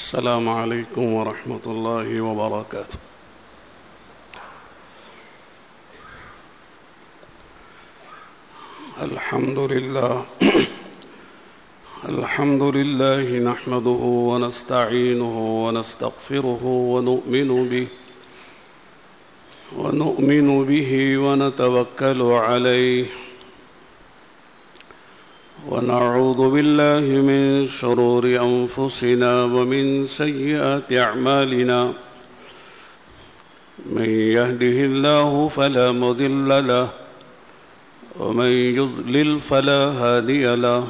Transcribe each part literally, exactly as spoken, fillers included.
السلام عليكم ورحمة الله وبركاته. الحمد لله الحمد لله نحمده ونستعينه ونستغفره ونؤمن به ونؤمن به ونتوكل عليه ونعوذ بالله من شرور أنفسنا ومن سيئات أعمالنا من يهده الله فلا مضل له ومن يضلل فلا هادي له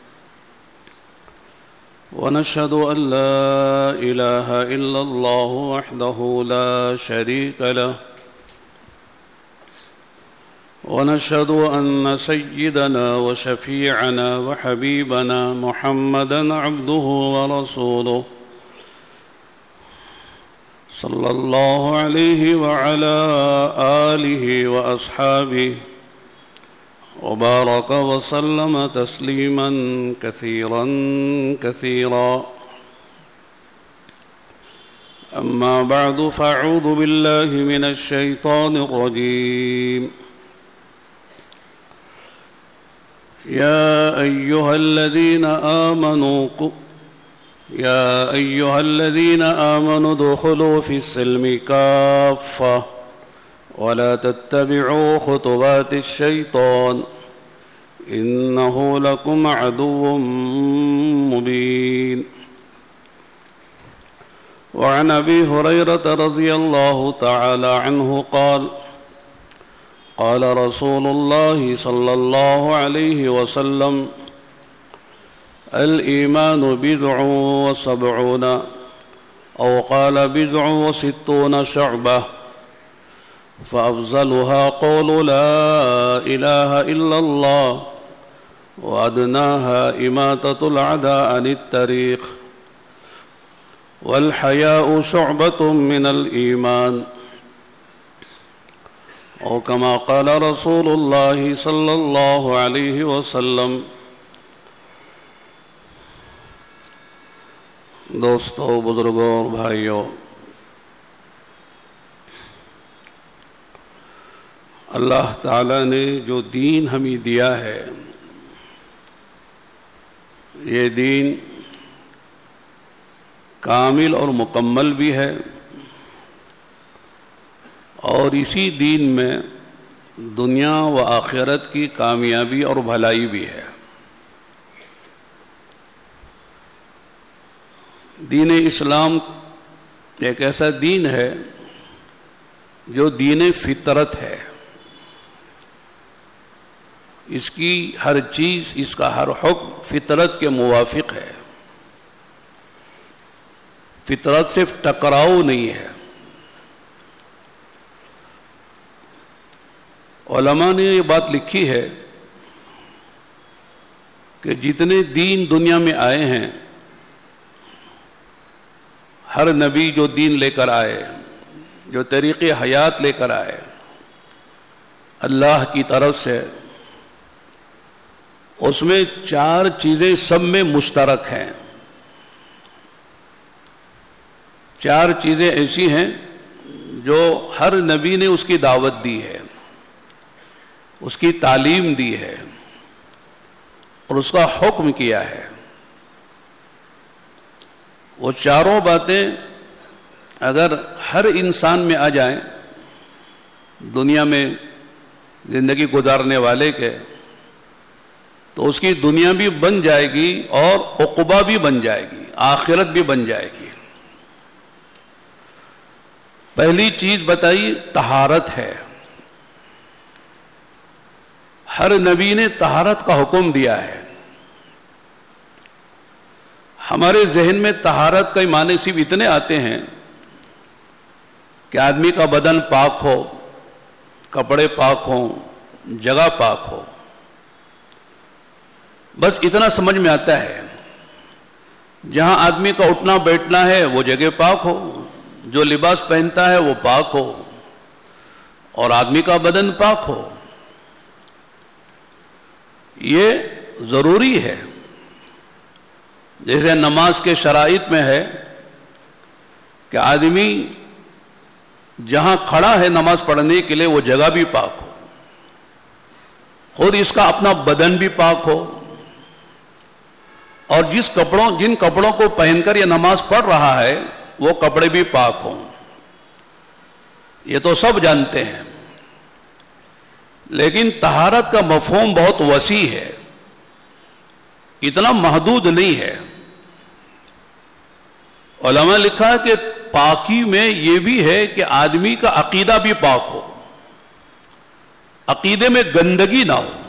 ونشهد أن لا إله إلا الله وحده لا شريك له ونشهد أن سيدنا وشفيعنا وحبيبنا محمدًا عبده ورسوله صلى الله عليه وعلى آله وأصحابه وبارك وسلم تسليمًا كثيرًا كثيرًا. أما بعد فأعوذ بالله من الشيطان الرجيم. يا أيها الذين آمنوا يا أيها الذين آمنوا ادخلوا في السلم كافة ولا تتبعوا خطوات الشيطان إنه لكم عدو مبين. وعن أبي هريرة رضي الله تعالى عنه قال قال رسول الله صلى الله عليه وسلم الإيمان بضع وسبعون أو قال بضع وستون شعبة فأفضلها قول لا إله إلا الله وأدناها إماتة الأعداء عن الطريق والحياء شعبة من الإيمان او كما قال رسول اللہ صلی اللہ علیہ وسلم. دوستو، بزرگوں اور بھائیوں، اللہ تعالی نے جو دین ہمیں دیا ہے، یہ دین کامل اور مکمل بھی ہے، اور اسی دین میں دنیا و آخرت کی کامیابی اور بھلائی بھی ہے. دین اسلام ایک ایسا دین ہے جو دین فطرت ہے. اس کی ہر چیز، اس کا ہر حکم فطرت کے موافق ہے. فطرت سے ٹکراؤ نہیں ہے. علماء نے یہ بات لکھی ہے کہ جتنے دین دنیا میں آئے ہیں، ہر نبی جو دین لے کر آئے، جو طریقے حیات لے کر آئے اللہ کی طرف سے، اس میں چار چیزیں سب میں مشترک ہیں. چار چیزیں ایسی ہیں جو ہر نبی نے اس کی دعوت دی ہے، اس کی تعلیم دی ہے اور اس کا حکم کیا ہے. وہ چاروں باتیں اگر ہر انسان میں آ جائیں، دنیا میں زندگی گزارنے والے کے، تو اس کی دنیا بھی بن جائے گی اور عقبہ بھی بن جائے گی، آخرت بھی بن جائے گی. پہلی چیز بتائی طہارت ہے. ہر نبی نے طہارت کا حکم دیا ہے. ہمارے ذہن میں طہارت کا معنی صرف اتنے آتے ہیں کہ آدمی کا بدن پاک ہو، کپڑے پاک ہوں، جگہ پاک ہو، بس اتنا سمجھ میں آتا ہے. جہاں آدمی کا اٹھنا بیٹھنا ہے وہ جگہ پاک ہو، جو لباس پہنتا ہے وہ پاک ہو، اور آدمی کا بدن پاک ہو. یہ ضروری ہے. جیسے نماز کے شرائط میں ہے کہ آدمی جہاں کھڑا ہے نماز پڑھنے کے لیے وہ جگہ بھی پاک ہو، خود اس کا اپنا بدن بھی پاک ہو، اور جس کپڑوں جن کپڑوں کو پہن کر یہ نماز پڑھ رہا ہے وہ کپڑے بھی پاک ہوں. یہ تو سب جانتے ہیں، لیکن طہارت کا مفہوم بہت وسیع ہے، اتنا محدود نہیں ہے. علماء نے لکھا کہ پاکی میں یہ بھی ہے کہ آدمی کا عقیدہ بھی پاک ہو، عقیدے میں گندگی نہ ہو.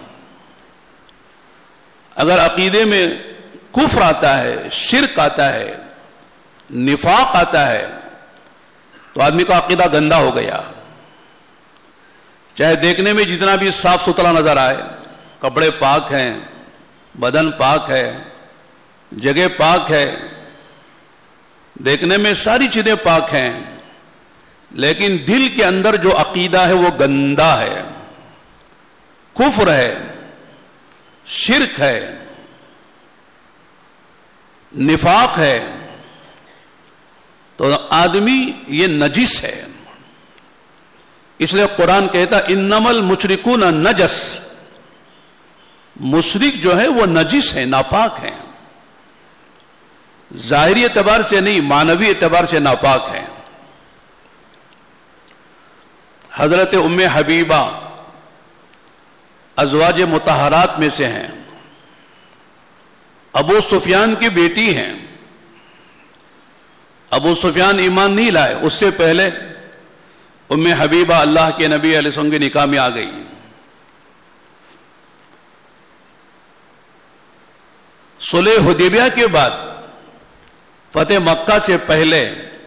اگر عقیدے میں کفر آتا ہے، شرک آتا ہے، نفاق آتا ہے تو آدمی کا عقیدہ گندا ہو گیا. چاہے دیکھنے میں جتنا بھی صاف ستھرا نظر آئے، کپڑے پاک ہیں، بدن پاک ہے، جگہ پاک ہے، دیکھنے میں ساری چیزیں پاک ہیں، لیکن دل کے اندر جو عقیدہ ہے وہ گندا ہے، کفر ہے، شرک ہے، نفاق ہے، تو آدمی یہ نجس ہے. اس لیے قرآن کہتا انما المشرکون نجس، مشرک جو ہے وہ نجس ہے، ناپاک ہیں. ظاہری اعتبار سے نہیں، معنوی اعتبار سے ناپاک ہیں. حضرت ام حبیبہ ازواج مطہرات میں سے ہیں، ابو سفیان کی بیٹی ہیں. ابو سفیان ایمان نہیں لائے، اس سے پہلے ام حبیبہ اللہ کے نبی علیہ السلام کے نکاح میں آ گئی. صلح حدیبیہ کے بعد فتح مکہ سے پہلے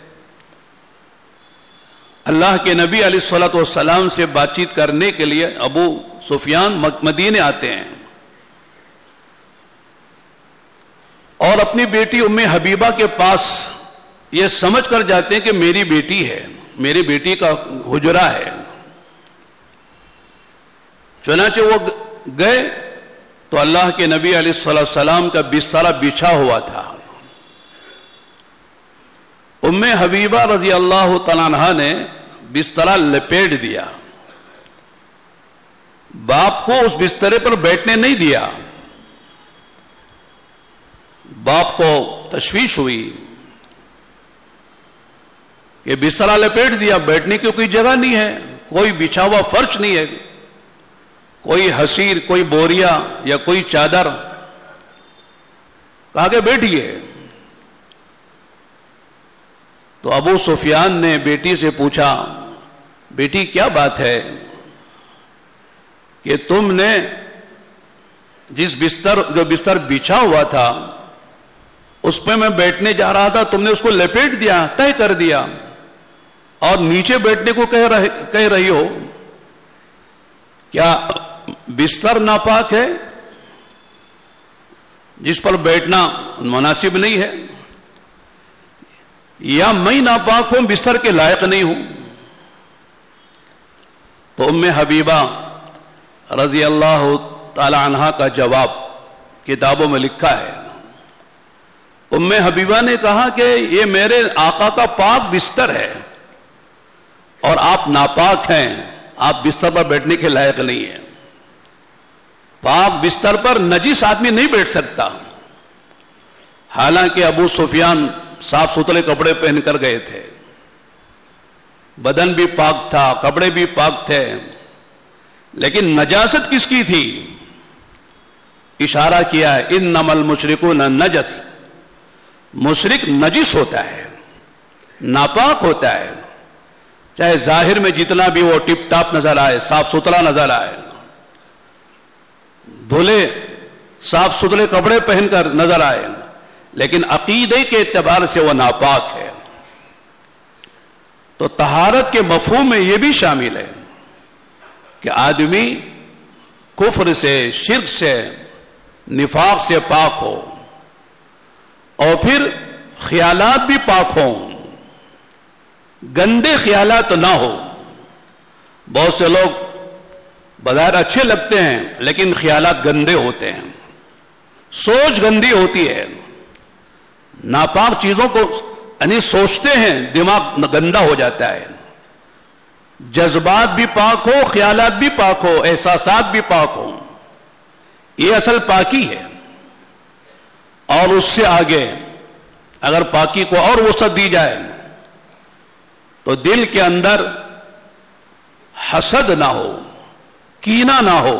اللہ کے نبی علیہ الصلوۃ والسلام سے بات چیت کرنے کے لیے ابو سفیان مدینے آتے ہیں اور اپنی بیٹی ام حبیبہ کے پاس یہ سمجھ کر جاتے ہیں کہ میری بیٹی ہے، میری بیٹی کا حجرہ ہے. چنانچہ وہ گئے تو اللہ کے نبی علیہ الصلوۃ والسلام کا بستر بچھا ہوا تھا. ام حبیبہ رضی اللہ تعالیٰ عنہا نے بستر لپیٹ دیا، باپ کو اس بسترے پر بیٹھنے نہیں دیا. باپ کو تشویش ہوئی کہ بستر لپیٹ دیا، بیٹھنے کی کوئی جگہ نہیں ہے، کوئی بچھا ہوا فرش نہیں ہے، کوئی حسیر، کوئی بوریا یا کوئی چادر. کہا کہ بیٹھیے. تو ابو سفیان نے بیٹی سے پوچھا، بیٹی کیا بات ہے کہ تم نے جس بستر جو بستر بچھا ہوا تھا اس پہ میں بیٹھنے جا رہا تھا، تم نے اس کو لپیٹ دیا، طے کر دیا، اور نیچے بیٹھنے کو کہہ رہے کہہ رہی ہو. کیا بستر ناپاک ہے جس پر بیٹھنا مناسب نہیں ہے، یا میں ناپاک ہوں، بستر کے لائق نہیں ہوں؟ تو ام حبیبہ رضی اللہ تعالی عنہا کا جواب کتابوں میں لکھا ہے. ام حبیبہ نے کہا کہ یہ میرے آقا کا پاک بستر ہے اور آپ ناپاک ہیں، آپ بستر پر بیٹھنے کے لائق نہیں ہیں. پاک بستر پر نجس آدمی نہیں بیٹھ سکتا. حالانکہ ابو سفیان صاف ستھرے کپڑے پہن کر گئے تھے، بدن بھی پاک تھا، کپڑے بھی پاک تھے، لیکن نجاست کس کی تھی؟ اشارہ کیا ہے انما المشرکون نجس، مشرک نجس ہوتا ہے، ناپاک ہوتا ہے، چاہے ظاہر میں جتنا بھی وہ ٹپ ٹاپ نظر آئے، صاف ستھرا نظر آئے، دھلے صاف ستھرے کپڑے پہن کر نظر آئے، لیکن عقیدے کے اعتبار سے وہ ناپاک ہے. تو طہارت کے مفہوم میں یہ بھی شامل ہے کہ آدمی کفر سے، شرک سے، نفاق سے پاک ہو، اور پھر خیالات بھی پاک ہوں، گندے خیالات نہ ہو. بہت سے لوگ بظاہر اچھے لگتے ہیں لیکن خیالات گندے ہوتے ہیں، سوچ گندی ہوتی ہے، ناپاک چیزوں کو یعنی سوچتے ہیں دماغ گندا ہو جاتا ہے، جذبات بھی پاک ہو، خیالات بھی پاک ہو، احساسات بھی پاک ہو، یہ اصل پاکی ہے۔ اور اس سے آگے اگر پاکی کو اور وسعت دی جائے تو دل کے اندر حسد نہ ہو، کینہ نہ ہو،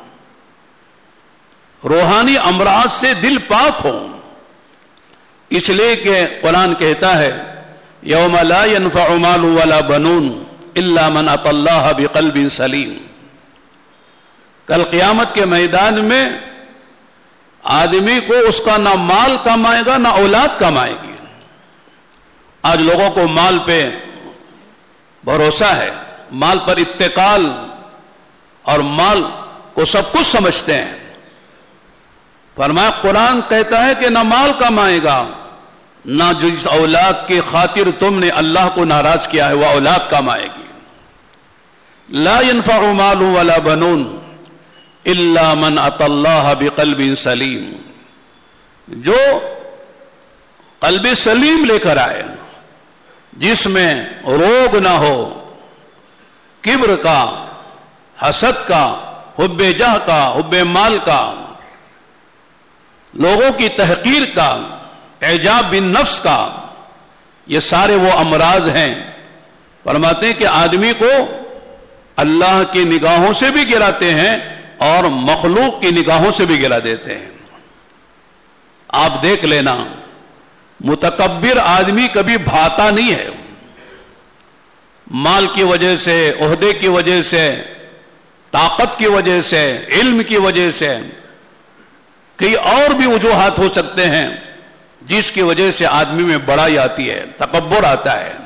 روحانی امراض سے دل پاک ہو۔ اس لیے کہ قرآن کہتا ہے یوم لا ينفع مال ولا بنون الا من اتى اللہ بقلب سلیم، کل قیامت کے میدان میں آدمی کو اس کا نہ مال کمائے گا نہ اولاد کمائے گی۔ آج لوگوں کو مال پہ بھروسہ ہے، مال پر اتکال، اور مال کو سب کچھ سمجھتے ہیں۔ فرمایا قرآن کہتا ہے کہ نہ مال کمائے گا، نہ جس اولاد کی خاطر تم نے اللہ کو ناراض کیا ہے وہ اولاد کمائے گی۔ لا ينفع مال ولا بنون الا من اتى اللہ بقلب سلیم، جو قلب سلیم لے کر آئے، جس میں روگ نہ ہو، کبر کا، حسد کا، حب جاہ کا، حب مال کا، لوگوں کی تحقیر کا، اعجاب بالنفس کا، یہ سارے وہ امراض ہیں۔ فرماتے ہیں کہ آدمی کو اللہ کی نگاہوں سے بھی گراتے ہیں اور مخلوق کی نگاہوں سے بھی گرا دیتے ہیں۔ آپ دیکھ لینا، متکبر آدمی کبھی بھاتا نہیں ہے، مال کی وجہ سے، عہدے کی وجہ سے، طاقت کی وجہ سے، علم کی وجہ سے، کئی اور بھی وجوہات ہو سکتے ہیں جس کی وجہ سے آدمی میں بڑائی آتی ہے، تکبر آتا ہے۔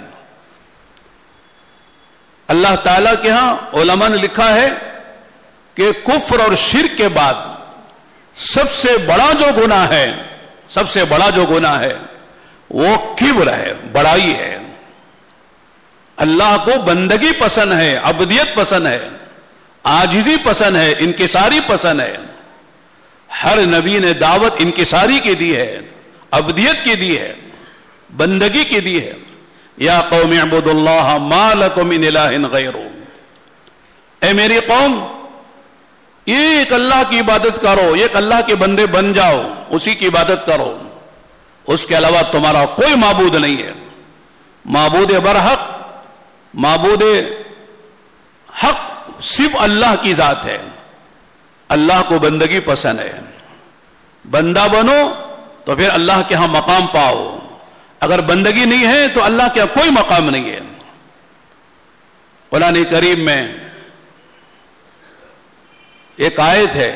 اللہ تعالیٰ کے ہاں علماء نے لکھا ہے کہ کفر اور شرک کے بعد سب سے بڑا جو گناہ ہے، سب سے بڑا جو گناہ ہے وہ کبر ہے، بڑائی ہے۔ اللہ کو بندگی پسند ہے، عبودیت پسند ہے، عاجزی پسند ہے، انکساری پسند ہے۔ ہر نبی نے دعوت انکساری کی دی ہے، عبودیت کی دی ہے، بندگی کی دی ہے۔ یا قوم اعبدوا اللہ ما لکم من الہ غیرہ، اے میری قوم ایک اللہ کی عبادت کرو، ایک اللہ کے بندے بن جاؤ، اسی کی عبادت کرو، اس کے علاوہ تمہارا کوئی معبود نہیں ہے۔ معبود برحق، معبود حق صرف اللہ کی ذات ہے۔ اللہ کو بندگی پسند ہے، بندہ بنو تو پھر اللہ کے ہاں مقام پاؤ، اگر بندگی نہیں ہے تو اللہ کے ہاں کوئی مقام نہیں ہے۔ قرآن کریم میں ایک آیت ہے،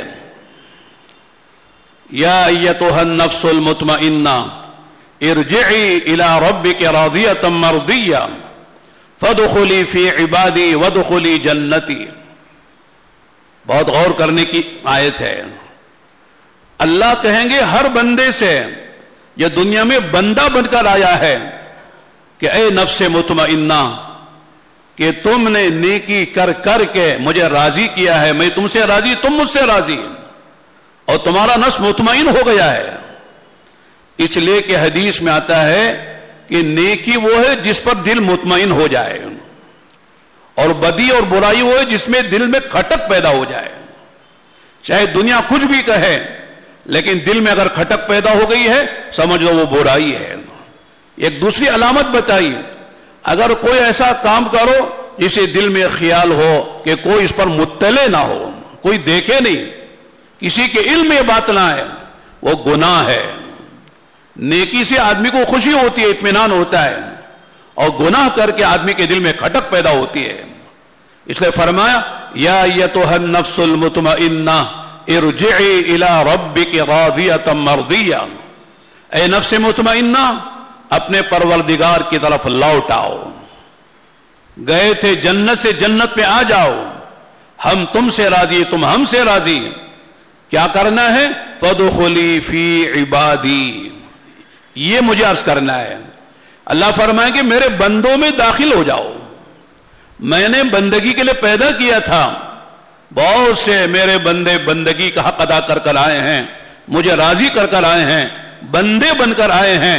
یا ایتھا النفس المطمئنہ ارجعی الی ربک راضیۃ مرضیہ فادخلی فی عبادی وادخلی جنتی۔ بہت غور کرنے کی آیت ہے۔ اللہ کہیں گے ہر بندے سے، یہ دنیا میں بندہ بن کر آیا ہے، کہ اے نفس مطمئنہ، کہ تم نے نیکی کر کر کے مجھے راضی کیا ہے، میں تم سے راضی، تم مجھ سے راضی، اور تمہارا نفس مطمئن ہو گیا ہے۔ اس لیے کہ حدیث میں آتا ہے کہ نیکی وہ ہے جس پر دل مطمئن ہو جائے، اور بدی اور برائی وہ ہے جس میں دل میں کھٹک پیدا ہو جائے۔ چاہے دنیا کچھ بھی کہے، لیکن دل میں اگر کھٹک پیدا ہو گئی ہے سمجھ لو وہ برائی ہے۔ ایک دوسری علامت بتائی، اگر کوئی ایسا کام کرو جسے دل میں خیال ہو کہ کوئی اس پر مطلع نہ ہو، کوئی دیکھے نہیں، کسی کے علم میں یہ بات نہ ہے، وہ گناہ ہے۔ نیکی سے آدمی کو خوشی ہوتی ہے، اطمینان ہوتا ہے، اور گناہ کر کے آدمی کے دل میں کھٹک پیدا ہوتی ہے۔ اس لیے فرمایا یا ایتھا النفس المطمئنہ ارجعی الی ربک راضیۃ مرضیہ، اے نفس مطمئنہ اپنے پروردگار کی طرف لوٹ آؤ، گئے تھے جنت سے جنت میں آ جاؤ، ہم تم سے راضی، تم ہم سے راضی، کیا کرنا ہے؟ فادخلی فی عبادی، یہ مجھے عرض کرنا ہے۔ اللہ فرمائے کہ میرے بندوں میں داخل ہو جاؤ، میں نے بندگی کے لیے پیدا کیا تھا، بہت سے میرے بندے بندگی کا حق ادا کر کر آئے ہیں، مجھے راضی کر کر آئے ہیں، بندے بن کر آئے ہیں،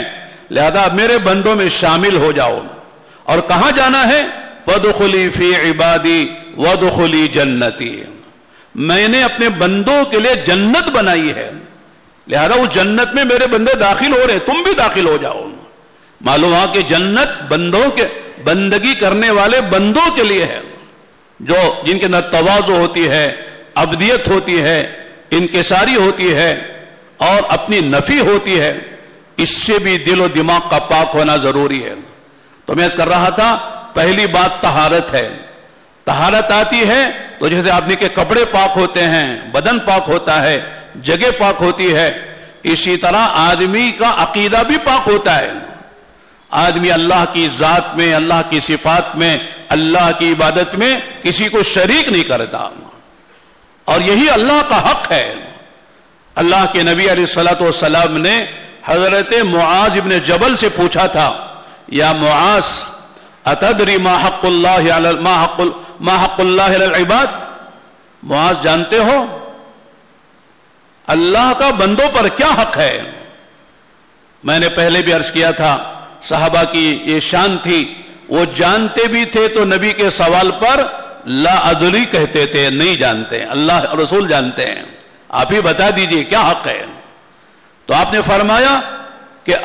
لہذا میرے بندوں میں شامل ہو جاؤ. اور کہاں جانا ہے؟ وَادْخُلِي فِي عِبَادِي وَادْخُلِي جَنَّتِي. میں نے اپنے بندوں کے لیے جنت بنائی ہے، لہذا اس جنت میں میرے بندے داخل ہو رہے، تم بھی داخل ہو جاؤ. معلوم ہوا کہ جنت بندوں کے بندگی کرنے والے بندوں کے لیے ہے، جو جن کے اندر تواضع ہوتی ہے، عبدیت ہوتی ہے، انکساری ہوتی ہے اور اپنی نفی ہوتی ہے. اس سے بھی دل و دماغ کا پاک ہونا ضروری ہے. تو میں اس کر رہا تھا، پہلی بات طہارت ہے. طہارت آتی ہے تو جیسے آدمی کے کپڑے پاک ہوتے ہیں، بدن پاک ہوتا ہے، جگہ پاک ہوتی ہے، اسی طرح آدمی کا عقیدہ بھی پاک ہوتا ہے. آدمی اللہ کی ذات میں، اللہ کی صفات میں، اللہ کی عبادت میں کسی کو شریک نہیں کرتا، اور یہی اللہ کا حق ہے. اللہ کے نبی علیہ الصلوۃ والسلام نے حضرت معاذ ابن جبل سے پوچھا تھا، یا معاذ اتدری ما حق اللہ علی ما حق ما حق اللہ علی العباد؟ معاذ جانتے ہو اللہ کا بندوں پر کیا حق ہے؟ میں نے پہلے بھی عرض کیا تھا، صحابہ کی یہ شان تھی، وہ جانتے بھی تھے تو نبی کے سوال پر لا ادری کہتے تھے، نہیں جانتے، اللہ رسول جانتے ہیں، آپ ہی بتا دیجئے کیا حق ہے. تو آپ نے فرمایا کہ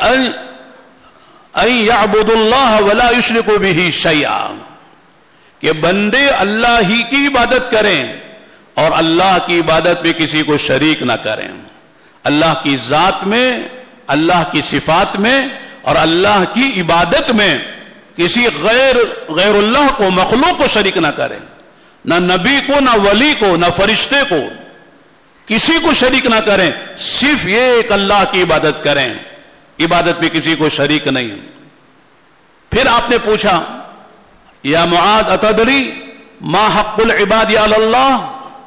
ان یعبدوا اللہ ولا یشرکوا بہ شیئا، کہ بندے اللہ ہی کی عبادت کریں اور اللہ کی عبادت میں کسی کو شریک نہ کریں. اللہ کی ذات میں، اللہ کی صفات میں اور اللہ کی عبادت میں کسی غیر غیر اللہ کو، مخلوق کو شریک نہ کریں، نہ نبی کو، نہ ولی کو، نہ فرشتے کو، کسی کو شریک نہ کریں، صرف یہ ایک اللہ کی عبادت کریں، عبادت میں کسی کو شریک نہیں. پھر آپ نے پوچھا، یا معاذ اتدری ما حق العباد علی اللہ؟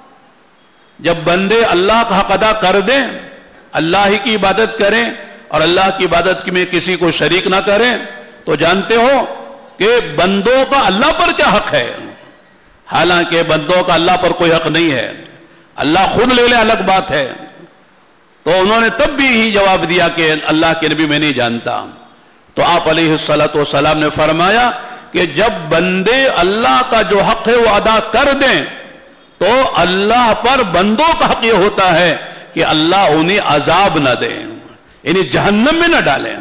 جب بندے اللہ کا حق ادا کر دیں، اللہ ہی کی عبادت کریں اور اللہ کی عبادت میں کسی کو شریک نہ کریں، تو جانتے ہو کہ بندوں کا اللہ پر کیا حق ہے. حالانکہ بندوں کا اللہ پر کوئی حق نہیں ہے، اللہ خود لے لے الگ بات ہے. تو انہوں نے تب بھی ہی جواب دیا کہ اللہ کے نبی میں نہیں جانتا. تو آپ علیہ الصلوۃ والسلام نے فرمایا کہ جب بندے اللہ کا جو حق ہے وہ ادا کر دیں تو اللہ پر بندوں کا حق یہ ہوتا ہے کہ اللہ انہیں عذاب نہ دیں، یعنی جہنم میں نہ ڈالیں.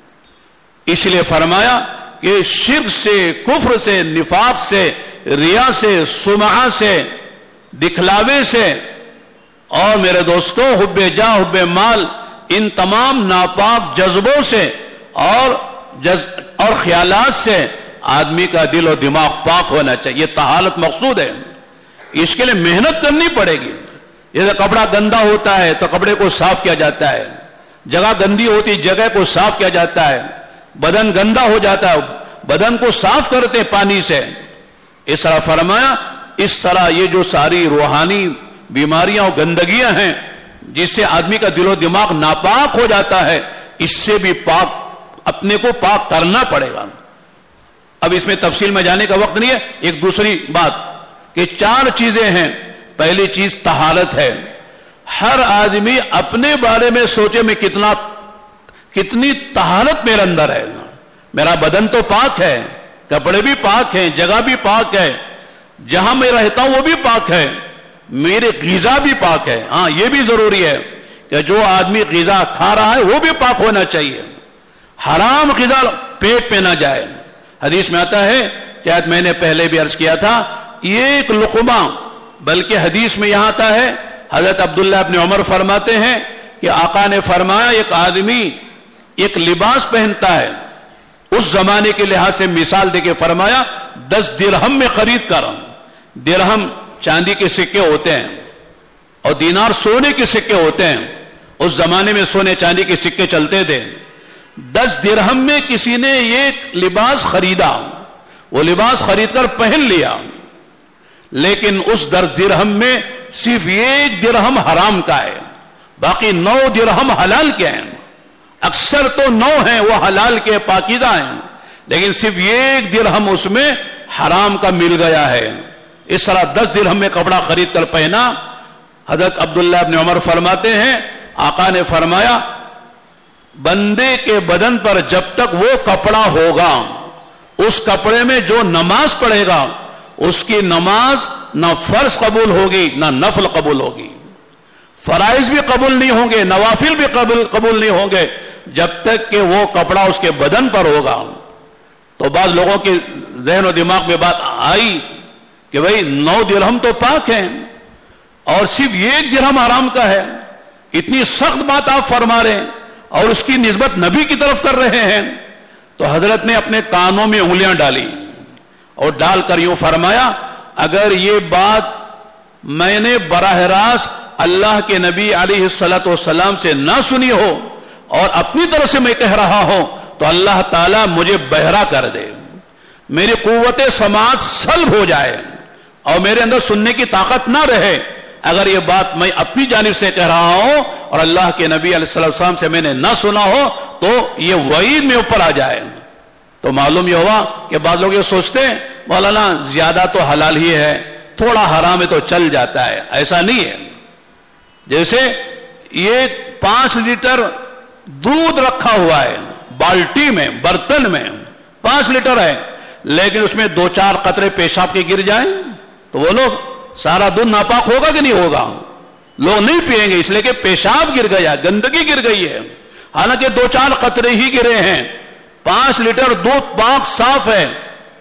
اس لیے فرمایا کہ شرک سے، کفر سے، نفاق سے، ریا سے، سمعہ سے، دکھلاوے سے اور میرے دوستو حب جاہ، حب مال، ان تمام ناپاک جذبوں سے اور جز اور خیالات سے آدمی کا دل و دماغ پاک ہونا چاہیے. یہ طہارت مقصود ہے، اس کے لیے محنت کرنی پڑے گی. جیسے کپڑا گندا ہوتا ہے تو کپڑے کو صاف کیا جاتا ہے، جگہ گندی ہوتی جگہ کو صاف کیا جاتا ہے، بدن گندا ہو جاتا ہے بدن کو صاف کرتے پانی سے. اس طرح فرمایا، اس طرح یہ جو ساری روحانی بیماریاں اور گندگیاں ہیں جس سے آدمی کا دل و دماغ ناپاک ہو جاتا ہے، اس سے بھی پاک اپنے کو پاک کرنا پڑے گا. اب اس میں تفصیل میں جانے کا وقت نہیں ہے. ایک دوسری بات کہ چار چیزیں ہیں. پہلی چیز طہارت ہے. ہر آدمی اپنے بارے میں سوچے میں کتنا کتنی طہارت میرے اندر ہے. میرا بدن تو پاک ہے، کپڑے بھی پاک ہیں، جگہ بھی پاک ہے، جہاں میں رہتا ہوں وہ بھی پاک ہے، میرے غذا بھی پاک ہے. ہاں یہ بھی ضروری ہے کہ جو آدمی غذا کھا رہا ہے وہ بھی پاک ہونا چاہیے، حرام غذا پیٹ پہ نہ جائے. حدیث میں آتا ہے، شاید میں نے پہلے بھی عرض کیا تھا، ایک لقمہ، بلکہ حدیث میں یہاں آتا ہے، حضرت عبداللہ ابن عمر فرماتے ہیں کہ آقا نے فرمایا ایک آدمی ایک لباس پہنتا ہے، اس زمانے کے لحاظ سے مثال دے کے فرمایا دس درہم میں خرید کر. درہم چاندی کے سکے ہوتے ہیں اور دینار سونے کے سکے ہوتے ہیں. اس زمانے میں سونے چاندی کے سکے چلتے تھے. دس درہم میں کسی نے ایک لباس خریدا، وہ لباس خرید کر پہن لیا، لیکن اس دس درہم میں صرف ایک درہم حرام کا ہے، باقی نو درہم حلال کے ہیں. اکثر تو نو ہیں وہ حلال کے پاکیزہ ہیں، لیکن صرف ایک درہم اس میں حرام کا مل گیا ہے. اس طرح دس درہم میں کپڑا خرید کر پہنا. حضرت عبداللہ ابن عمر فرماتے ہیں آقا نے فرمایا بندے کے بدن پر جب تک وہ کپڑا ہوگا، اس کپڑے میں جو نماز پڑھے گا اس کی نماز نہ فرض قبول ہوگی نہ نفل قبول ہوگی، فرائض بھی قبول نہیں ہوں گے، نوافل بھی قبول قبول نہیں ہوں گے جب تک کہ وہ کپڑا اس کے بدن پر ہوگا۔ تو بعض لوگوں کے ذہن و دماغ میں بات آئی کہ بھئی نو درہم تو پاک ہیں اور صرف ایک درہم حرام کا ہے، اتنی سخت بات آپ فرما رہے ہیں اور اس کی نسبت نبی کی طرف کر رہے ہیں۔ تو حضرت نے اپنے کانوں میں انگلیاں ڈالی اور ڈال کر یوں فرمایا، اگر یہ بات میں نے براہ راست اللہ کے نبی علیہ الصلوۃ والسلام سے نہ سنی ہو اور اپنی طرف سے میں کہہ رہا ہوں تو اللہ تعالیٰ مجھے بہرا کر دے، میری قوت سماعت سلب ہو جائے اور میرے اندر سننے کی طاقت نہ رہے اگر یہ بات میں اپنی جانب سے کہہ رہا ہوں اور اللہ کے نبی علیہ الصلوۃ والسلام سے میں نے نہ سنا ہو تو یہ وعید میں اوپر آ جائے۔ تو معلوم یہ ہوا کہ بعض لوگ یہ سوچتے ہیں مولانا زیادہ تو حلال ہی ہے، تھوڑا حرام ہے تو چل جاتا ہے، ایسا نہیں ہے۔ جیسے یہ پانچ لیٹر دودھ رکھا ہوا ہے بالٹی میں، برتن میں پانچ لیٹر ہے، لیکن اس میں دو چار قطرے پیشاب کے گر جائیں تو وہ لوگ سارا دودھ ناپاک ہوگا کہ نہیں ہوگا؟ لوگ نہیں پیئیں گے، اس لیے کہ پیشاب گر گیا، گندگی گر گئی ہے، حالانکہ دو چار قطرے ہی گرے ہیں۔ پانچ لیٹر دودھ پاک صاف ہے،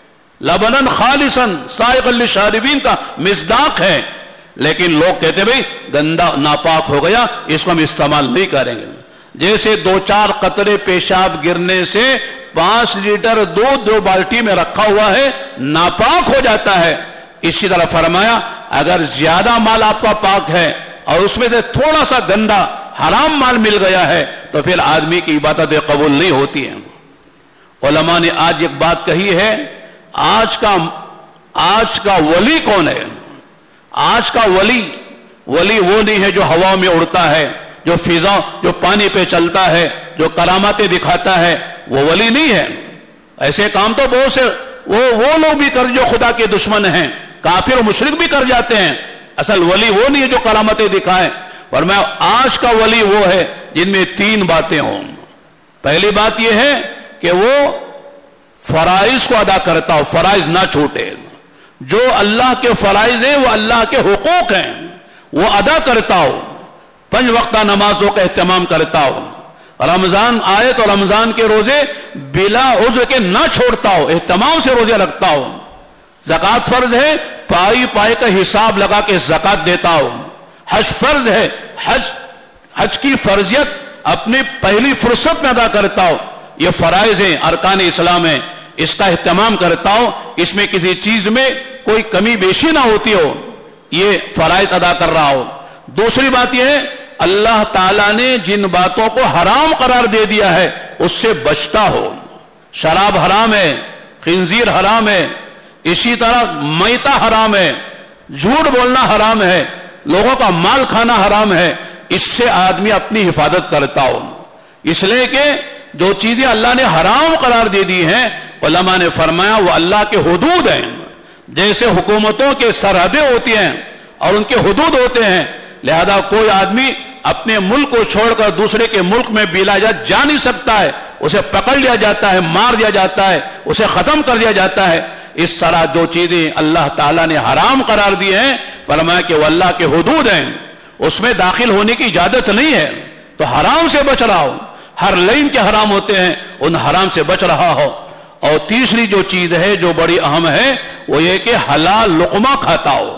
لبنن خالصن سائغ للشاربین کا مصداق ہے، لیکن لوگ کہتے بھئی گندا ناپاک ہو گیا، اس کو ہم استعمال نہیں کریں گے۔ جیسے دو چار قطرے پیشاب گرنے سے پانچ لیٹر دودھ جو بالٹی میں رکھا ہوا ہے ناپاک ہو جاتا ہے، اسی طرح فرمایا اگر زیادہ مال آپ کا پاک ہے اور اس میں سے تھوڑا سا گندا حرام مال مل گیا ہے تو پھر آدمی کی عبادتیں قبول نہیں ہوتی ہیں۔ علماء نے آج ایک بات کہی ہے، آج کا آج کا ولی کون ہے؟ آج کا ولی ولی وہ نہیں ہے جو ہوا میں اڑتا ہے، جو فضا جو پانی پہ چلتا ہے، جو کراماتیں دکھاتا ہے، وہ ولی نہیں ہے۔ ایسے کام تو بہت سے وہ وہ لوگ بھی کر جو خدا کے دشمن ہیں، کافر و مشرک بھی کر جاتے ہیں۔ اصل ولی وہ نہیں ہے جو کرامتیں دکھائے، فرمایا آج کا ولی وہ ہے جن میں تین باتیں ہوں۔ پہلی بات یہ ہے کہ وہ فرائض کو ادا کرتا ہو، فرائض نہ چھوٹے، جو اللہ کے فرائض ہیں وہ اللہ کے حقوق ہیں وہ ادا کرتا ہو، پنج وقتہ نمازوں کا اہتمام کرتا ہو، رمضان آئے تو رمضان کے روزے بلا عذر کے نہ چھوڑتا ہو، اہتمام سے روزے رکھتا ہو، زکوٰۃ فرض ہے پائی پائی کا حساب لگا کے زکوٰۃ دیتا ہو، حج فرض ہے حج حج کی فرضیت اپنی پہلی فرصت میں ادا کرتا ہو، یہ فرائض ہیں، ارکان اسلام ہیں، اس کا اہتمام کرتا ہو، اس میں کسی چیز میں کوئی کمی بیشی نہ ہوتی ہو، یہ فرائض ادا کر رہا ہو۔ دوسری بات یہ ہے اللہ تعالیٰ نے جن باتوں کو حرام قرار دے دیا ہے اس سے بچتا ہو، شراب حرام ہے، خنزیر حرام ہے، اسی طرح میتہ حرام ہے، جھوٹ بولنا حرام ہے، لوگوں کا مال کھانا حرام ہے، اس سے آدمی اپنی حفاظت کرتا ہو۔ اس لیے کہ جو چیزیں اللہ نے حرام قرار دے دی ہیں علماء نے فرمایا وہ اللہ کے حدود ہیں، جیسے حکومتوں کے سرحدیں ہوتی ہیں اور ان کے حدود ہوتے ہیں، لہذا کوئی آدمی اپنے ملک کو چھوڑ کر دوسرے کے ملک میں بلا اجازت جا نہیں سکتا ہے، اسے پکڑ لیا جاتا ہے، مار دیا جاتا ہے، اسے ختم کر دیا جاتا ہے۔ اس طرح جو چیزیں اللہ تعالیٰ نے حرام قرار دی ہیں فرمایا کہ وہ اللہ کے حدود ہیں، اس میں داخل ہونے کی اجازت نہیں ہے، تو حرام سے بچ رہا ہو، ہر لین کے حرام ہوتے ہیں ان حرام سے بچ رہا ہو۔ اور تیسری جو چیز ہے جو بڑی اہم ہے وہ یہ کہ حلال لقمہ کھاتا ہو،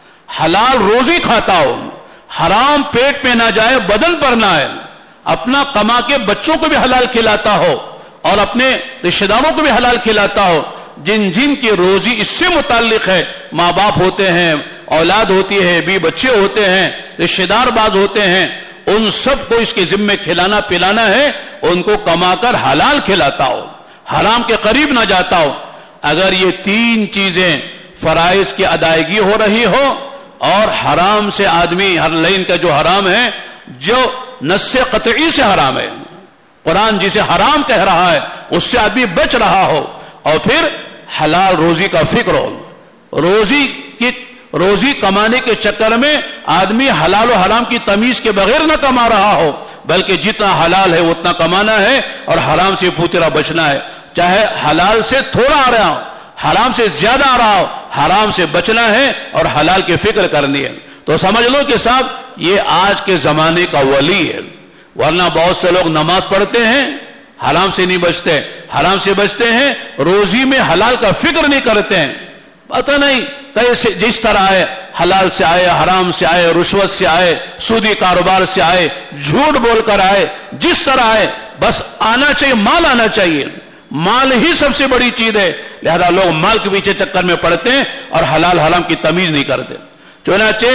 حلال روزی کھاتا ہو، حرام پیٹ میں نہ جائے، بدن پر نہ آئے، اپنا کما کے بچوں کو بھی حلال کھلاتا ہو اور اپنے رشتہ داروں کو بھی حلال کھلاتا ہو۔ جن جن کی روزی اس سے متعلق ہے، ماں باپ ہوتے ہیں، اولاد ہوتی ہے، بھی بچے ہوتے ہیں، رشتہ دار باز ہوتے ہیں، ان سب کو اس کے ذمے کھلانا پلانا ہے، ان کو کما کر حلال کھلاتا ہو، حرام کے قریب نہ جاتا ہو۔ اگر یہ تین چیزیں فرائض کی ادائیگی ہو رہی ہو اور حرام سے آدمی ہر لین کا جو حرام ہے جو نص قطعی سے حرام ہے، قرآن جسے حرام کہہ رہا ہے اس سے آدمی بچ رہا ہو، اور پھر حلال روزی کا فکر ہو، روزی کی روزی کمانے کے چکر میں آدمی حلال و حرام کی تمیز کے بغیر نہ کما رہا ہو، بلکہ جتنا حلال ہے اتنا کمانا ہے اور حرام سے پوری طرح بچنا ہے. چاہے حلال سے تھوڑا آ رہا ہو، حرام سے زیادہ آ رہا ہو، حرام سے بچنا ہے اور حلال کی فکر کرنی ہے. تو سمجھ لو کہ صاحب یہ آج کے زمانے کا ولی ہے. ورنہ بہت سے لوگ نماز پڑھتے ہیں، حرام سے نہیں بچتے، حرام سے بچتے ہیں، روزی میں حلال کا فکر نہیں کرتے ہیں. پتہ نہیں کیسے جس طرح آئے، حلال سے آئے، حرام سے آئے، رشوت سے آئے، سودی کاروبار سے آئے، جھوٹ بول کر آئے، جس طرح آئے بس آنا چاہیے، مال آنا چاہیے. مال ہی سب سے بڑی چیز ہے. لہذا لوگ مال کے پیچھے چکر میں پڑتے ہیں اور حلال حرام کی تمیز نہیں کرتے. چنانچہ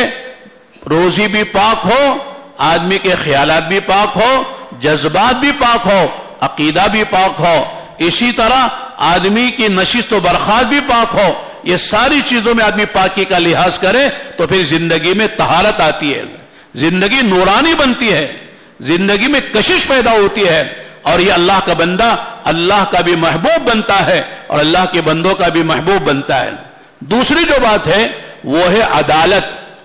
روزی بھی پاک ہو، آدمی کے خیالات بھی پاک ہو، جذبات بھی پاک ہو، عقیدہ بھی پاک ہو، اسی طرح آدمی کی نشست و برخاست بھی پاک ہو. یہ ساری چیزوں میں آدمی پاکی کا لحاظ کرے تو پھر زندگی میں طہارت آتی ہے، زندگی نورانی بنتی ہے، زندگی میں کشش پیدا ہوتی ہے اور یہ اللہ کا بندہ اللہ کا بھی محبوب بنتا ہے اور اللہ کے بندوں کا بھی محبوب بنتا ہے. دوسری جو بات ہے وہ ہے عدالت.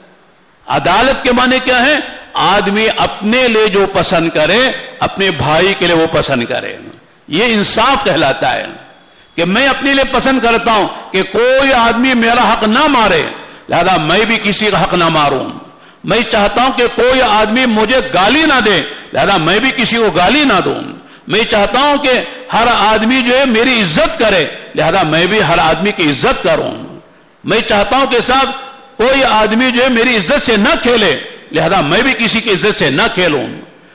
عدالت کے معنی کیا ہے؟ آدمی اپنے لیے جو پسند کرے اپنے بھائی کے لیے وہ پسند کرے. یہ انصاف کہلاتا ہے کہ میں اپنے لیے پسند کرتا ہوں کہ کوئی آدمی میرا حق نہ مارے، لہذا میں بھی کسی کا حق نہ ماروں. میں چاہتا ہوں کہ کوئی آدمی مجھے گالی نہ دے، لہذا میں بھی کسی کو گالی نہ دوں. میں چاہتا ہوں کہ ہر آدمی جو ہے میری عزت کرے، لہذا میں بھی ہر آدمی کی عزت کروں. میں چاہتا ہوں کہ صاحب کوئی آدمی جو ہے میری عزت سے نہ کھیلے، لہذا میں بھی کسی کی عزت سے نہ کھیلوں.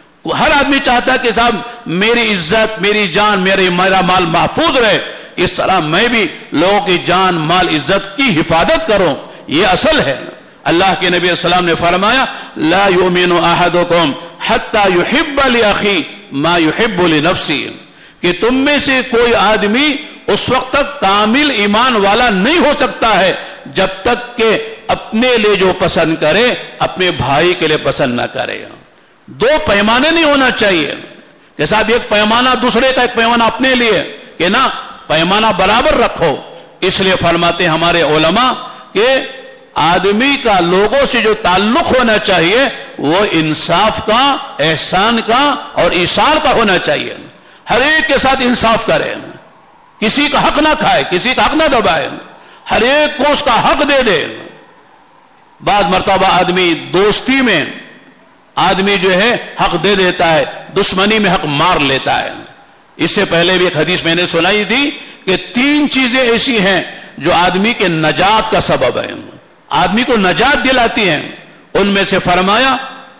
ہر آدمی چاہتا ہے کہ صاحب میری عزت، میری جان، میرے میرا مال محفوظ رہے، اس طرح میں بھی لوگوں کی جان، مال، عزت کی حفاظت کروں. یہ اصل ہے. اللہ کے نبی صلی اللہ علیہ وسلم نے فرمایا لا یؤمن احدکم حتی یحب لاخی ما یحب لنفسی، کہ تم میں سے کوئی آدمی اس وقت تک کامل ایمان والا نہیں ہو سکتا ہے جب تک کہ اپنے لیے جو پسند کرے اپنے بھائی کے لیے پسند نہ کرے. دو پیمانے نہیں ہونا چاہیے کہ صاحب ایک پیمانہ دوسرے کا، ایک پیمانہ اپنے لیے، کہ نہ پیمانہ برابر رکھو. اس لیے فرماتے ہیں ہمارے علماء کہ آدمی کا لوگوں سے جو تعلق ہونا چاہیے وہ انصاف کا، احسان کا اور ایثار کا ہونا چاہیے. ہر ایک کے ساتھ انصاف کرے، کسی کا حق نہ کھائے، کسی کا حق نہ دبائے، ہر ایک کو اس کا حق دے دے. بعض مرتبہ آدمی دوستی میں آدمی جو ہے حق دے دیتا ہے، دشمنی میں حق مار لیتا ہے. اس سے پہلے بھی ایک حدیث میں نے سنائی تھی کہ تین چیزیں ایسی ہیں جو آدمی کے نجات کا سبب ہے، آدمی کو نجات دلاتی ہیں. ان میں سے فرمایا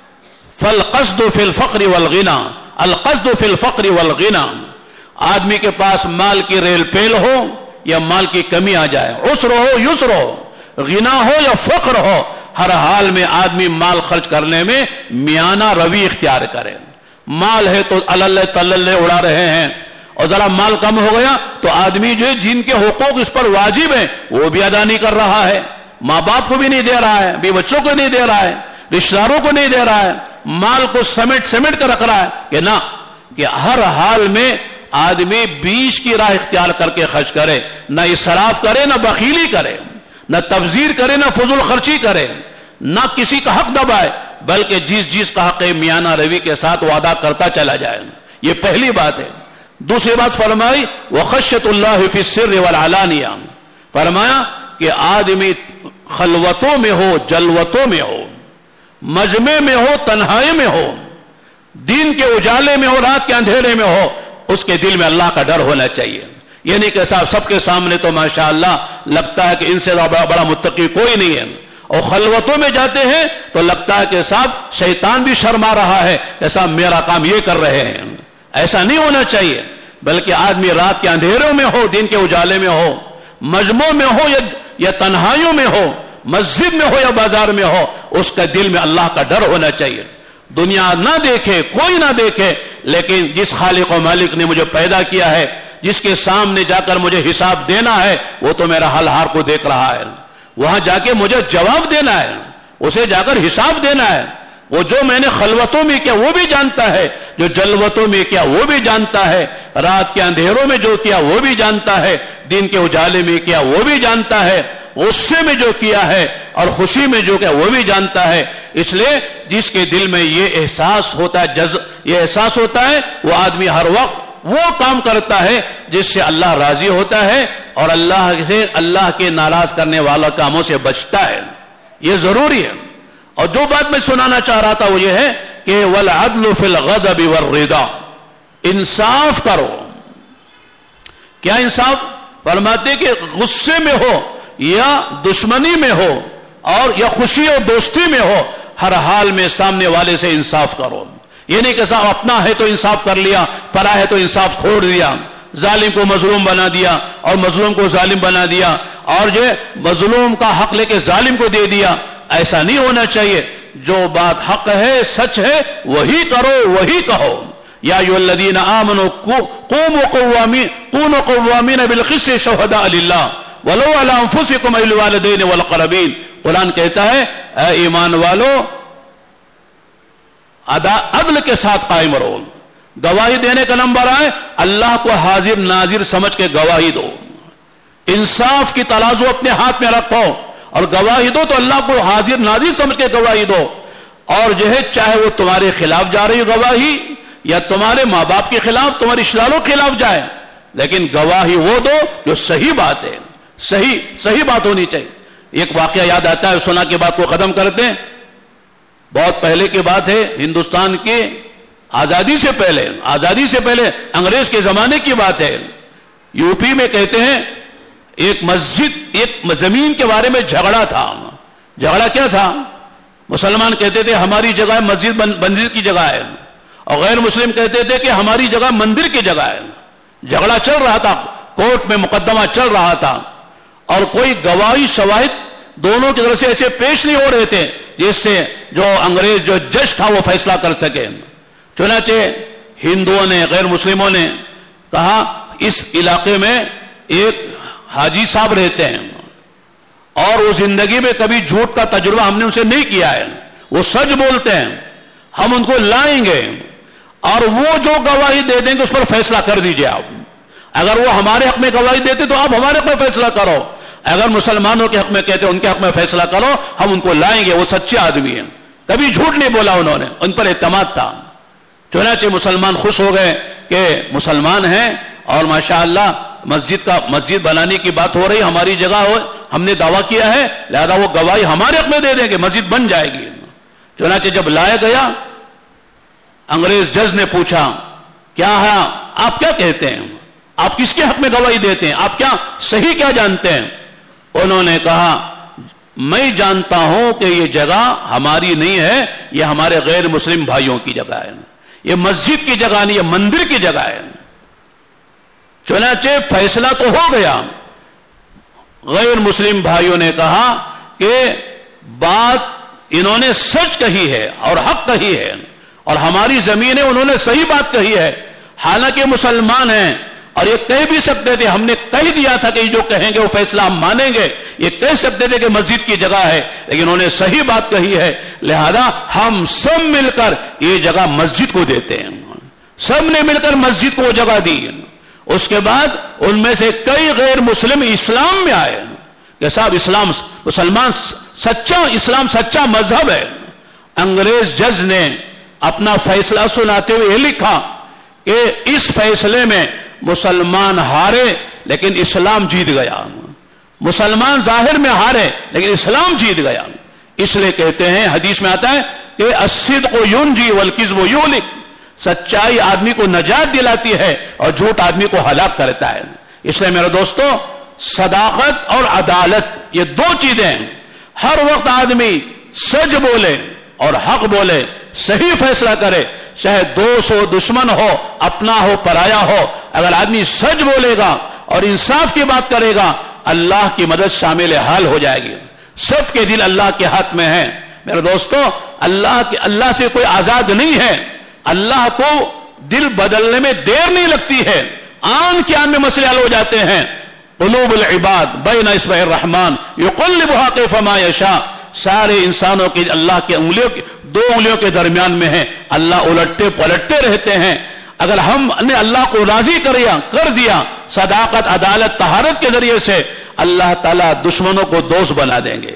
فالقصد فی الفقر والغنى، القصد فی الفقر والغنى. آدمی کے پاس مال کی ریل پیل ہو یا مال کی کمی آ جائے، عسر ہو یسر ہو، غنا ہو یا فقر ہو، ہر حال میں آدمی مال خرچ کرنے میں میانہ روی اختیار کرے. مال ہے تو اللہ تللے اڑا رہے ہیں، اور ذرا مال کم ہو گیا تو آدمی جو ہے جن کے حقوق اس پر واجب ہیں وہ بھی ادا نہیں کر رہا ہے. ماں باپ کو بھی نہیں دے رہا ہے، بھی بچوں کو نہیں دے رہا ہے، رشتہ داروں کو نہیں دے رہا ہے، مال کو سمیٹ سمیٹ کر رکھ رہا ہے. کہ نہ، کہ ہر حال میں آدمی بیچ کی راہ اختیار کر کے خرچ کرے، نہ اسراف کرے، نہ بخیلی کرے، نہ تبذیر کرے، نہ فضول خرچی کرے، نہ کسی کا حق دبائے، بلکہ جس جس کا حق ہے میانہ روی کے ساتھ وہ ادا کرتا چلا جائے. یہ پہلی بات ہے. دوسری بات فرمائی وخشیت اللہ فی السر والعلانیہ، فرمایا کہ آدمی خلوتوں میں ہو، جلوتوں میں ہو، مجمع میں ہو، تنہائی میں ہو، دین کے اجالے میں ہو، رات کے اندھیرے میں ہو، اس کے دل میں اللہ کا ڈر ہونا چاہیے. یہ نہیں کہ صاحب سب کے سامنے تو ماشاءاللہ لگتا ہے کہ ان سے بڑا بڑا متقی کوئی نہیں ہے، اور خلوتوں میں جاتے ہیں تو لگتا ہے کہ صاحب شیطان بھی شرما رہا ہے کہ صاحب میرا کام یہ کر رہے ہیں. ایسا نہیں ہونا چاہیے، بلکہ آدمی رات کے اندھیروں میں ہو، دین کے اجالے میں ہو، مجموع میں ہو یا یا تنہائیوں میں ہو، مسجد میں ہو یا بازار میں ہو، اس کا دل میں اللہ کا ڈر ہونا چاہیے. دنیا نہ دیکھے، کوئی نہ دیکھے، لیکن جس خالق و مالک نے مجھے پیدا کیا ہے، جس کے سامنے جا کر مجھے حساب دینا ہے، وہ تو میرا حال ہار کو دیکھ رہا ہے. وہاں جا کے مجھے جواب دینا ہے، اسے جا کر حساب دینا ہے. وہ جو میں نے خلوتوں میں کیا وہ بھی جانتا ہے، جو جلوتوں میں کیا وہ بھی جانتا ہے، رات کے اندھیروں میں جو کیا وہ بھی جانتا ہے، دن کے اجالے میں کیا وہ بھی جانتا ہے، غصے میں جو کیا ہے اور خوشی میں جو کیا وہ بھی جانتا ہے. اس لیے جس کے دل میں یہ احساس ہوتا ہے جز یہ احساس ہوتا ہے وہ آدمی ہر وقت وہ کام کرتا ہے جس سے اللہ راضی ہوتا ہے اور اللہ سے اللہ کے ناراض کرنے والا کاموں سے بچتا ہے. یہ ضروری ہے. اور جو بات میں سنانا چاہ رہا تھا وہ یہ ہے کہ والعدل فی الغضب والرضا، انصاف کرو. کیا انصاف؟ فرماتے کہ غصے میں ہو یا دشمنی میں ہو اور یا خوشی اور دوستی میں ہو، ہر حال میں سامنے والے سے انصاف کرو. یہ نہیں کہ صاحب اپنا ہے تو انصاف کر لیا، پرا ہے تو انصاف کھوڑ دیا، ظالم کو مظلوم بنا دیا اور مظلوم کو ظالم بنا دیا، اور جو مظلوم کا حق لے کے ظالم کو دے دیا. ایسا نہیں ہونا چاہیے. جو بات حق ہے، سچ ہے، وہی کرو، وہی کہو. یا ایھا الذین آمنوا قوموا قوامین کونوا قوامین بالقسط شہداء للہ ولو علی انفسکم او الوالدین والاقربین. قرآن کہتا ہے اے ایمان والو عدل کے ساتھ قائم رہو. گواہی دینے کا نمبر آئے اللہ کو حاضر ناظر سمجھ کے گواہی دو. انصاف کی ترازو اپنے ہاتھ میں رکھو اور گواہی دو تو اللہ کو حاضر ناظر سمجھ کے گواہی دو. اور جو ہے چاہے وہ تمہارے خلاف جا رہی گواہی یا تمہارے ماں باپ کے خلاف، تمہارے رشتہ داروں کے خلاف جائے، لیکن گواہی وہ دو جو صحیح بات ہے. صحیح صحیح بات ہونی چاہیے. ایک واقعہ یاد آتا ہے، سنا کے بات کو ختم کرتے ہیں. بہت پہلے کی بات ہے، ہندوستان کے آزادی سے پہلے آزادی سے پہلے انگریز کے زمانے کی بات ہے. یو پی میں کہتے ہیں ایک مسجد ایک زمین کے بارے میں جھگڑا تھا. جھگڑا کیا تھا؟ مسلمان کہتے تھے ہماری جگہ مسجد مندر کی جگہ ہے، اور غیر مسلم کہتے تھے کہ ہماری جگہ مندر کی جگہ ہے. جھگڑا چل رہا تھا، کورٹ میں مقدمہ چل رہا تھا، اور کوئی گواہی شواہد دونوں کی طرف سے ایسے پیش نہیں ہو رہے تھے جس سے جو انگریز جو جج تھا وہ فیصلہ کر سکے. چنانچہ ہندوؤں نے غیر مسلموں نے کہا اس علاقے میں ایک حاجی صاحب رہتے ہیں اور وہ زندگی میں کبھی جھوٹ کا تجربہ ہم نے ان سے نہیں کیا ہے، وہ سچ بولتے ہیں، ہم ان کو لائیں گے اور وہ جو گواہی دے دیں گے اس پر فیصلہ کر دیجئے آپ. اگر وہ ہمارے حق میں گواہی دیتے تو آپ ہمارے حق میں فیصلہ کرو، اگر مسلمانوں کے حق میں کہتے ان کے حق میں فیصلہ کرو، ہم ان کو لائیں گے. وہ سچے آدمی ہیں، کبھی جھوٹ نہیں بولا انہوں نے، ان پر اعتماد تھا. چنانچہ مسلمان خوش ہو گئے کہ مسلمان ہیں اور ماشاءاللہ مسجد کا مسجد بنانے کی بات ہو رہی، ہماری جگہ ہو، ہم نے دعویٰ کیا ہے، لہذا وہ گواہی ہمارے حق میں دے دیں گے، مسجد بن جائے گی. چنانچہ جب لایا گیا، انگریز جج نے پوچھا کیا ہے آپ کیا کہتے ہیں، آپ کس کے حق میں گواہی دیتے ہیں، آپ کیا صحیح کیا جانتے ہیں؟ انہوں نے کہا میں جانتا ہوں کہ یہ جگہ ہماری نہیں ہے، یہ ہمارے غیر مسلم بھائیوں کی جگہ ہے، یہ مسجد کی جگہ نہیں، یہ مندر کی جگہ ہے. چنانچہ فیصلہ تو ہو گیا. غیر مسلم بھائیوں نے کہا کہ بات انہوں نے سچ کہی ہے اور حق کہی ہے اور ہماری زمین ہے، انہوں نے صحیح بات کہی ہے. حالانکہ مسلمان ہیں اور یہ کہہ بھی سکتے تھے، ہم نے کہہ دیا تھا کہ جو کہیں گے وہ فیصلہ ہم مانیں گے، یہ کہہ سکتے تھے کہ مسجد کی جگہ ہے، لیکن انہوں نے صحیح بات کہی ہے، لہذا ہم سب مل کر یہ جگہ مسجد کو دیتے ہیں. سب نے مل کر مسجد کو وہ جگہ دی. اس کے بعد ان میں سے کئی غیر مسلم اسلام میں آئے کہ صاحب اسلام مسلمان سچا اسلام سچا مذہب ہے. انگریز جج نے اپنا فیصلہ سناتے ہوئے یہ لکھا کہ اس فیصلے میں مسلمان ہارے لیکن اسلام جیت گیا. مسلمان ظاہر میں ہارے لیکن اسلام جیت گیا. اس لیے کہتے ہیں، حدیث میں آتا ہے کہ الصدق ینجی والکذب یہلک، سچائی آدمی کو نجات دلاتی ہے اور جھوٹ آدمی کو ہلاک کرتا ہے. اس لیے میرے دوستو، صداقت اور عدالت یہ دو چیزیں، ہر وقت آدمی سچ بولے اور حق بولے، صحیح فیصلہ کرے، چاہے دوست ہو دشمن ہو اپنا ہو پرایا ہو. اگر آدمی سچ بولے گا اور انصاف کی بات کرے گا، اللہ کی مدد شامل حال ہو جائے گی. سب کے دل اللہ کے ہاتھ میں ہیں میرے دوستو. اللہ کے اللہ سے کوئی آزاد نہیں ہے. اللہ کو دل بدلنے میں دیر نہیں لگتی ہے، آن کے آن میں مسئلے حل ہو جاتے ہیں. قلوب العباد بین اصبع الرحمن یقلبها کیف ما یشاء. سارے انسانوں کے اللہ کے انگلیوں کے دو انگلیوں کے درمیان میں ہیں، اللہ الٹتے پلٹتے رہتے ہیں. اگر ہم نے اللہ کو راضی کریا کر دیا صداقت عدالت طہارت کے ذریعے سے، اللہ تعالیٰ دشمنوں کو دوست بنا دیں گے.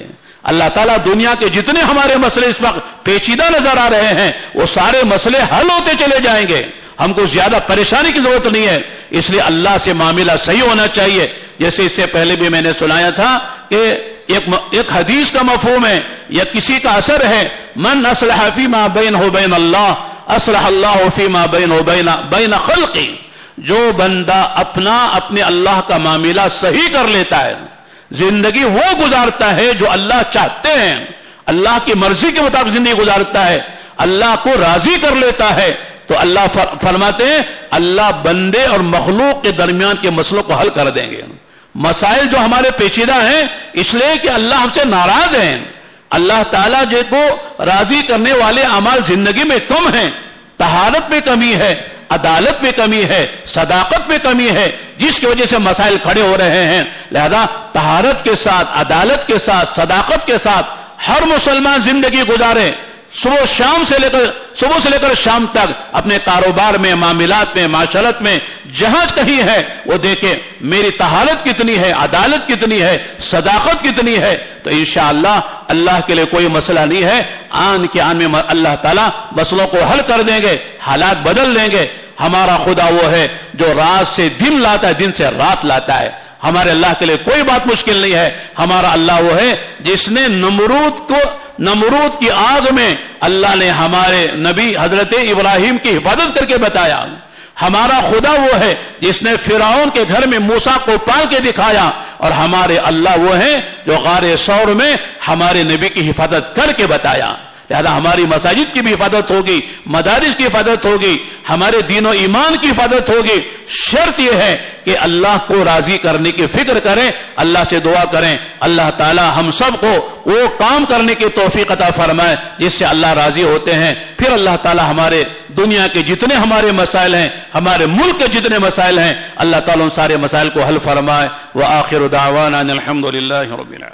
اللہ تعالیٰ دنیا کے جتنے ہمارے مسئلے اس وقت پیچیدہ نظر آ رہے ہیں وہ سارے مسئلے حل ہوتے چلے جائیں گے. ہم کو زیادہ پریشانی کی ضرورت نہیں ہے. اس لیے اللہ سے معاملہ صحیح ہونا چاہیے. جیسے اس سے پہلے بھی میں نے سنایا تھا کہ ایک ایک حدیث کا مفہوم ہے یا کسی کا اثر ہے, من اصلح فیما بینہ وبین اللہ اصلح اللہ فیما بینہ وبین بین خلقی. جو بندہ اپنا اپنے اللہ کا معاملہ صحیح کر لیتا ہے, زندگی وہ گزارتا ہے جو اللہ چاہتے ہیں, اللہ کی مرضی کے مطابق زندگی گزارتا ہے, اللہ کو راضی کر لیتا ہے, تو اللہ فرماتے ہیں اللہ بندے اور مخلوق کے درمیان کے مسئلوں کو حل کر دیں گے. مسائل جو ہمارے پیچیدہ ہیں اس لیے کہ اللہ ہم سے ناراض ہیں. اللہ تعالیٰ جو کو راضی کرنے والے اعمال زندگی میں کم ہیں. طہارت میں کمی ہے, عدالت میں کمی ہے, صداقت میں کمی ہے, جس کی وجہ سے مسائل کھڑے ہو رہے ہیں. لہذا طہارت کے ساتھ, عدالت کے ساتھ, صداقت کے ساتھ ہر مسلمان زندگی گزارے. صبح شام سے لے کر صبح سے لے کر شام تک اپنے کاروبار میں, معاملات میں, معاشرت میں جہاں کہیں ہے وہ دیکھے میری طہارت کتنی ہے, عدالت کتنی ہے, صداقت کتنی ہے. تو انشاءاللہ اللہ کے لیے کوئی مسئلہ نہیں ہے. آن کے آن میں اللہ تعالیٰ مسئلوں کو حل کر دیں گے, حالات بدل دیں گے. ہمارا خدا وہ ہے جو رات سے دن لاتا ہے, دن سے رات لاتا ہے. ہمارے اللہ کے لیے کوئی بات مشکل نہیں ہے. ہمارا اللہ وہ ہے جس نے نمرود کو نمرود کی آگ میں اللہ نے ہمارے نبی حضرت ابراہیم کی حفاظت کر کے بتایا. ہمارا خدا وہ ہے جس نے فرعون کے گھر میں موسیٰ کو پال کے دکھایا. اور ہمارے اللہ وہ ہے جو غار ثور میں ہمارے نبی کی حفاظت کر کے بتایا. لہذا ہماری مساجد کی بھی حفاظت ہوگی, مدارس کی حفاظت ہوگی, ہمارے دین و ایمان کی حفاظت ہوگی. شرط یہ ہے کہ اللہ کو راضی کرنے کی فکر کریں, اللہ سے دعا کریں اللہ تعالی ہم سب کو وہ کام کرنے کی توفیق عطا فرمائے جس سے اللہ راضی ہوتے ہیں. پھر اللہ تعالی ہمارے دنیا کے جتنے ہمارے مسائل ہیں, ہمارے ملک کے جتنے مسائل ہیں, اللہ تعالی ان سارے مسائل کو حل فرمائے. وآخر دعوانا ان الحمد للہ رب العالمین.